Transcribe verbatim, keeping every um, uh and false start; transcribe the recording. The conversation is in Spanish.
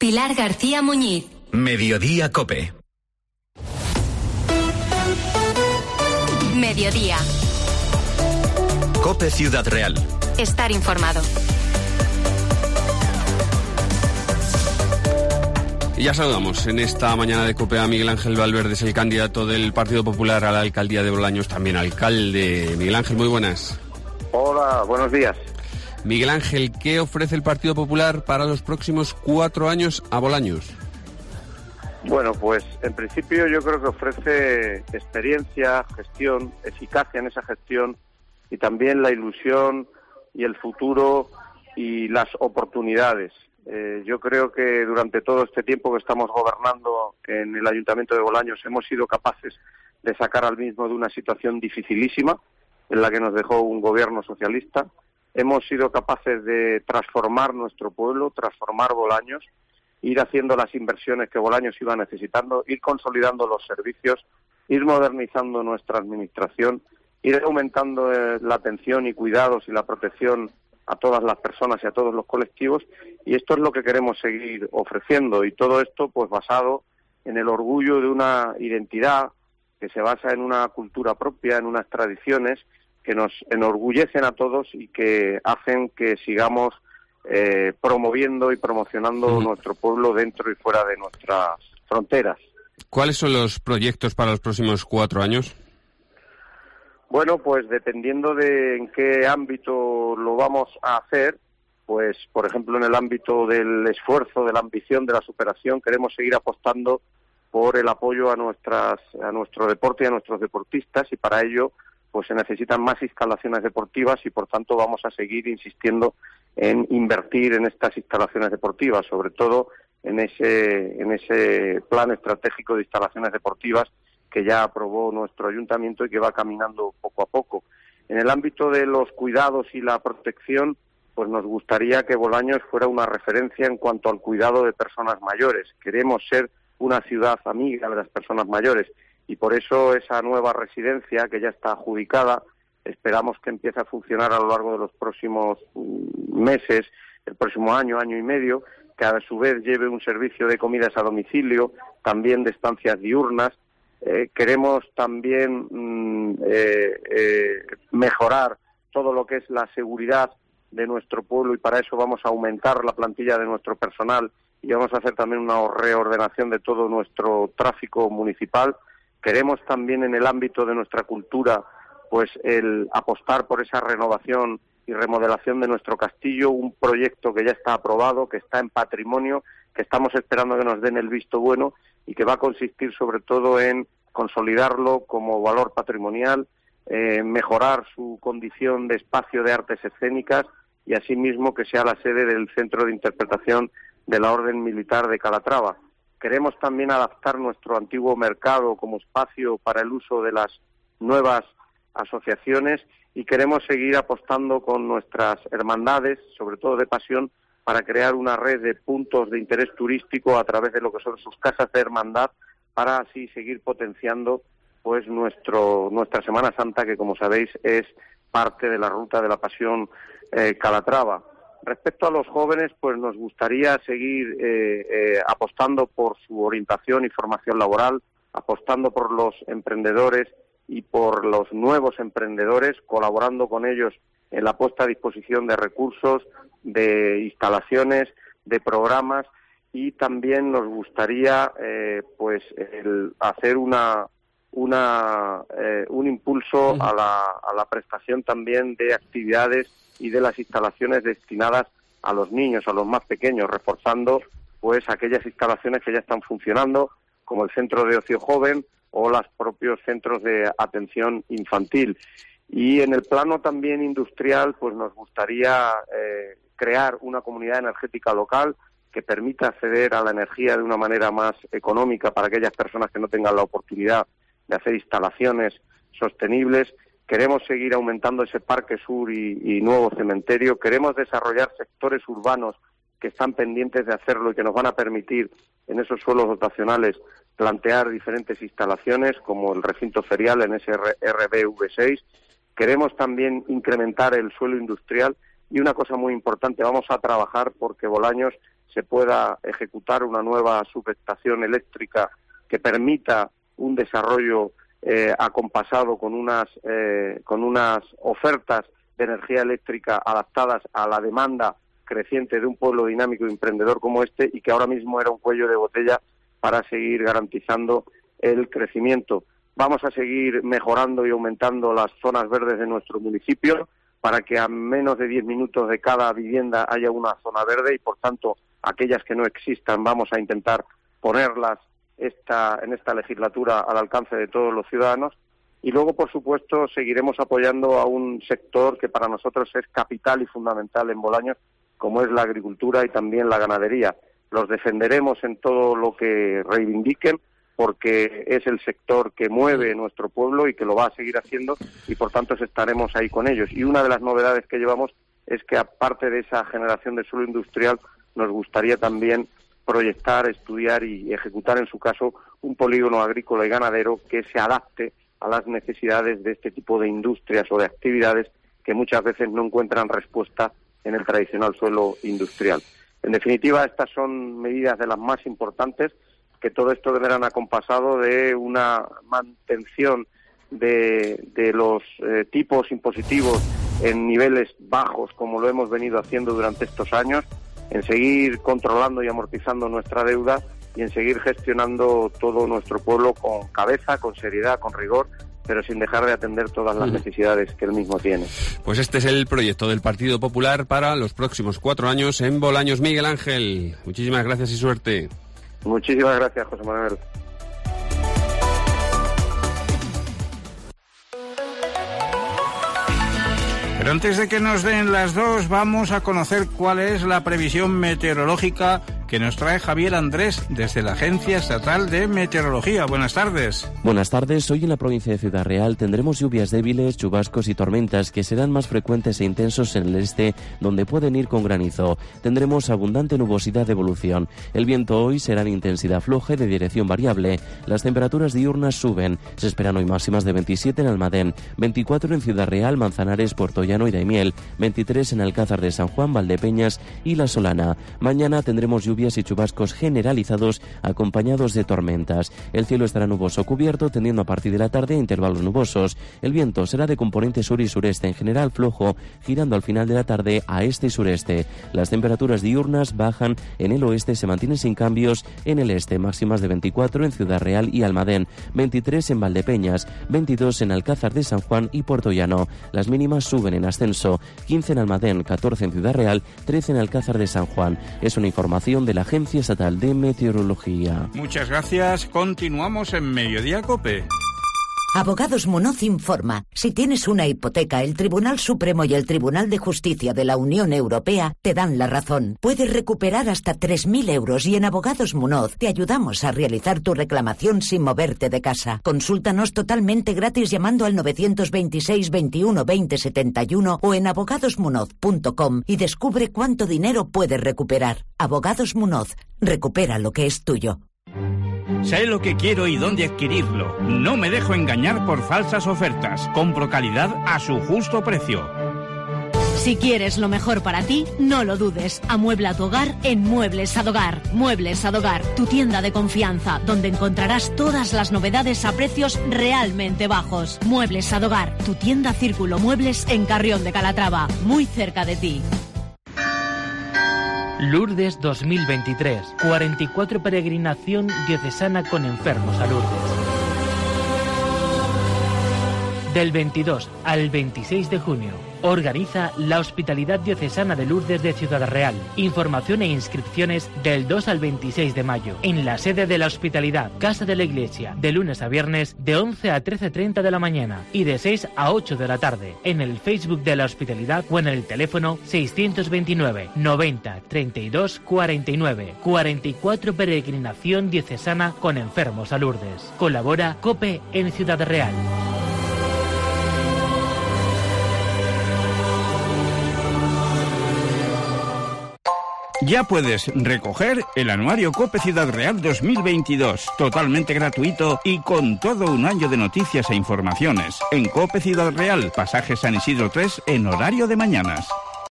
Pilar García Muñiz. Mediodía COPE. Mediodía. COPE Ciudad Real. Estar informado. Y ya saludamos en esta mañana de COPE a Miguel Ángel Valverde, es el candidato del Partido Popular a la alcaldía de Bolaños, también alcalde. Miguel Ángel, muy buenas. Hola, buenos días. Miguel Ángel, ¿qué ofrece el Partido Popular para los próximos cuatro años a Bolaños? Bueno, pues en principio yo creo que ofrece experiencia, gestión, eficacia en esa gestión y también la ilusión y el futuro y las oportunidades. Eh, yo creo que durante todo este tiempo que estamos gobernando en el Ayuntamiento de Bolaños hemos sido capaces de sacar al mismo de una situación dificilísima en la que nos dejó un gobierno socialista. Hemos sido capaces de transformar nuestro pueblo, transformar Bolaños, ir haciendo las inversiones que Bolaños iba necesitando, ir consolidando los servicios, ir modernizando nuestra administración, ir aumentando eh, la atención y cuidados y la protección a todas las personas y a todos los colectivos, y esto es lo que queremos seguir ofreciendo, y todo esto pues basado en el orgullo de una identidad que se basa en una cultura propia, en unas tradiciones que nos enorgullecen a todos y que hacen que sigamos eh, promoviendo y promocionando uh-huh. nuestro pueblo dentro y fuera de nuestras fronteras. ¿Cuáles son los proyectos para los próximos cuatro años? Bueno, pues dependiendo de en qué ámbito lo vamos a hacer, pues por ejemplo en el ámbito del esfuerzo, de la ambición, de la superación, queremos seguir apostando por el apoyo a nuestras a nuestro deporte y a nuestros deportistas, y para ello pues se necesitan más instalaciones deportivas y por tanto vamos a seguir insistiendo en invertir en estas instalaciones deportivas, sobre todo en ese en ese plan estratégico de instalaciones deportivas que ya aprobó nuestro ayuntamiento y que va caminando poco a poco. En el ámbito de los cuidados y la protección, pues nos gustaría que Bolaños fuera una referencia en cuanto al cuidado de personas mayores. Queremos ser una ciudad amiga de las personas mayores y por eso esa nueva residencia que ya está adjudicada, esperamos que empiece a funcionar a lo largo de los próximos meses, el próximo año, año y medio, que a su vez lleve un servicio de comidas a domicilio, también de estancias diurnas. Eh, queremos también mm, eh, eh, mejorar todo lo que es la seguridad de nuestro pueblo y para eso vamos a aumentar la plantilla de nuestro personal y vamos a hacer también una reordenación de todo nuestro tráfico municipal. Queremos también en el ámbito de nuestra cultura pues el apostar por esa renovación y remodelación de nuestro castillo, un proyecto que ya está aprobado, que está en patrimonio, que estamos esperando que nos den el visto bueno y que va a consistir sobre todo en consolidarlo como valor patrimonial, eh, mejorar su condición de espacio de artes escénicas y asimismo que sea la sede del Centro de Interpretación de la Orden Militar de Calatrava. Queremos también adaptar nuestro antiguo mercado como espacio para el uso de las nuevas asociaciones y queremos seguir apostando con nuestras hermandades, sobre todo de pasión, para crear una red de puntos de interés turístico a través de lo que son sus casas de hermandad, para así seguir potenciando pues nuestro nuestra Semana Santa, que como sabéis es parte de la Ruta de la Pasión eh, Calatrava. Respecto a los jóvenes, pues nos gustaría seguir eh, eh, apostando por su orientación y formación laboral, apostando por los emprendedores y por los nuevos emprendedores, colaborando con ellos en la puesta a disposición de recursos, de instalaciones, de programas, y también nos gustaría eh, pues el hacer una una eh, un impulso a la a la prestación también de actividades y de las instalaciones destinadas a los niños, a los más pequeños, reforzando pues aquellas instalaciones que ya están funcionando, como el Centro de Ocio Joven o los propios centros de atención infantil. Y en el plano también industrial, pues nos gustaría eh, crear una comunidad energética local que permita acceder a la energía de una manera más económica para aquellas personas que no tengan la oportunidad de hacer instalaciones sostenibles. Queremos seguir aumentando ese Parque Sur y, y nuevo cementerio. Queremos desarrollar sectores urbanos que están pendientes de hacerlo y que nos van a permitir en esos suelos dotacionales plantear diferentes instalaciones como el recinto ferial en ese R B V seis. Queremos también incrementar el suelo industrial y una cosa muy importante, vamos a trabajar porque Bolaños se pueda ejecutar una nueva subestación eléctrica que permita un desarrollo eh, acompasado con unas eh, con unas ofertas de energía eléctrica adaptadas a la demanda creciente de un pueblo dinámico y emprendedor como este, y que ahora mismo era un cuello de botella para seguir garantizando el crecimiento. Vamos a seguir mejorando y aumentando las zonas verdes de nuestro municipio para que a menos de diez minutos de cada vivienda haya una zona verde y, por tanto, aquellas que no existan vamos a intentar ponerlas esta, en esta legislatura al alcance de todos los ciudadanos. Y luego, por supuesto, seguiremos apoyando a un sector que para nosotros es capital y fundamental en Bolaños, como es la agricultura y también la ganadería. Los defenderemos en todo lo que reivindiquen, porque es el sector que mueve nuestro pueblo y que lo va a seguir haciendo, y por tanto estaremos ahí con ellos. Y una de las novedades que llevamos es que, aparte de esa generación de suelo industrial, nos gustaría también proyectar, estudiar y ejecutar, en su caso, un polígono agrícola y ganadero que se adapte a las necesidades de este tipo de industrias o de actividades que muchas veces no encuentran respuesta en el tradicional suelo industrial. En definitiva, estas son medidas de las más importantes, que todo esto deberán acompasado de una mantención de, de los eh, tipos impositivos en niveles bajos, como lo hemos venido haciendo durante estos años, en seguir controlando y amortizando nuestra deuda y en seguir gestionando todo nuestro pueblo con cabeza, con seriedad, con rigor, pero sin dejar de atender todas las necesidades que él mismo tiene. Pues este es el proyecto del Partido Popular para los próximos cuatro años en Bolaños. Miguel Ángel, muchísimas gracias y suerte. Muchísimas gracias, José Manuel. Pero antes de que nos den las dos, vamos a conocer cuál es la previsión meteorológica que nos trae Javier Andrés desde la Agencia Estatal de Meteorología. Buenas tardes. Buenas tardes. Hoy en la provincia de Ciudad Real tendremos lluvias débiles, chubascos y tormentas que serán más frecuentes e intensos en el este, donde pueden ir con granizo. Tendremos abundante nubosidad de evolución. El viento hoy será de intensidad floja y de dirección variable. Las temperaturas diurnas suben. Se esperan hoy máximas de veintisiete en Almadén, veinticuatro en Ciudad Real, Manzanares, Puertollano y Daimiel, veintitrés en Alcázar de San Juan, Valdepeñas y La Solana. Mañana tendremos lluvias y chubascos generalizados acompañados de tormentas. El cielo estará nuboso cubierto, tendiendo a partir de la tarde a intervalos nubosos. El viento será de componente sur y sureste, en general flojo, girando al final de la tarde a este y sureste. Las temperaturas diurnas bajan en el oeste, se mantienen sin cambios en el este, máximas de veinticuatro en Ciudad Real y Almadén, veintitrés en Valdepeñas, veintidós en Alcázar de San Juan y Puertollano. Las mínimas suben en ascenso, quince en Almadén, catorce en Ciudad Real, trece en Alcázar de San Juan. Es una información de la Agencia Estatal de Meteorología. Muchas gracias. Continuamos en Mediodía COPE. Abogados Munoz informa. Si tienes una hipoteca, el Tribunal Supremo y el Tribunal de Justicia de la Unión Europea te dan la razón. Puedes recuperar hasta tres mil euros y en Abogados Munoz te ayudamos a realizar tu reclamación sin moverte de casa. Consúltanos totalmente gratis llamando al nueve dos seis, veintiuno, veinte, setenta y uno o en abogados munoz punto com y descubre cuánto dinero puedes recuperar. Abogados Munoz. Recupera lo que es tuyo. Sé lo que quiero y dónde adquirirlo. No me dejo engañar por falsas ofertas. Compro calidad a su justo precio. Si quieres lo mejor para ti, no lo dudes. Amuebla tu hogar en Muebles Adogar. Muebles Adogar, tu tienda de confianza, donde encontrarás todas las novedades a precios realmente bajos. Muebles Adogar, tu tienda Círculo Muebles en Carrión de Calatrava, muy cerca de ti. Lourdes dos mil veintitrés, cuarenta y cuatro peregrinación diocesana con enfermos a Lourdes. Del veintidós al veintiséis de junio. Organiza la Hospitalidad Diocesana de Lourdes de Ciudad Real. Información e inscripciones del dos al veintiséis de mayo. En la sede de la Hospitalidad, Casa de la Iglesia, de lunes a viernes, de once a trece treinta de la mañana y de seis a ocho de la tarde. En el Facebook de la Hospitalidad o en el teléfono seiscientos veintinueve, noventa, treinta y dos, cuarenta y nueve. cuarenta y cuatro Peregrinación Diocesana con enfermos a Lourdes. Colabora COPE en Ciudad Real. Ya puedes recoger el anuario COPE Ciudad Real dos mil veintidós, totalmente gratuito y con todo un año de noticias e informaciones. En COPE Ciudad Real, pasaje San Isidro tres en horario de mañanas.